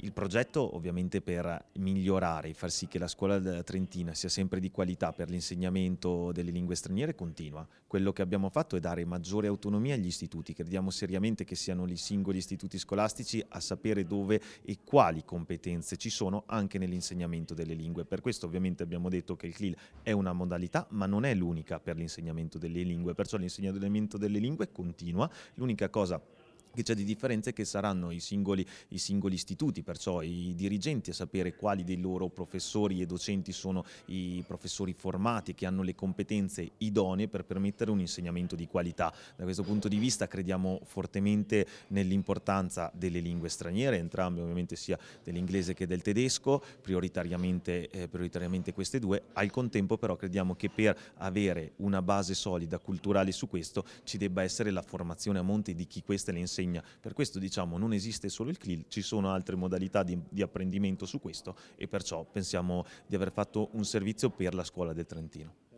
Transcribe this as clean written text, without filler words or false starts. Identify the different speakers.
Speaker 1: Il progetto ovviamente per migliorare e far sì che la scuola trentina sia sempre di qualità per l'insegnamento delle lingue straniere continua. Quello che abbiamo fatto è dare maggiore autonomia agli istituti, crediamo seriamente che siano i singoli istituti scolastici a sapere dove e quali competenze ci sono anche nell'insegnamento delle lingue. Per questo ovviamente abbiamo detto che il CLIL è una modalità, ma non è l'unica per l'insegnamento delle lingue, perciò l'insegnamento delle lingue continua. L'unica cosa che c'è di differenza è che saranno i singoli istituti, perciò i dirigenti a sapere quali dei loro professori e docenti sono i professori formati che hanno le competenze idonee per permettere un insegnamento di qualità. Da questo punto di vista crediamo fortemente nell'importanza delle lingue straniere, entrambe ovviamente sia dell'inglese che del tedesco, prioritariamente queste due. Al contempo però crediamo che per avere una base solida culturale su questo ci debba essere la formazione a monte di chi queste le insegna. Per questo diciamo non esiste solo il CLIL, ci sono altre modalità di apprendimento su questo e perciò pensiamo di aver fatto un servizio per la scuola del Trentino.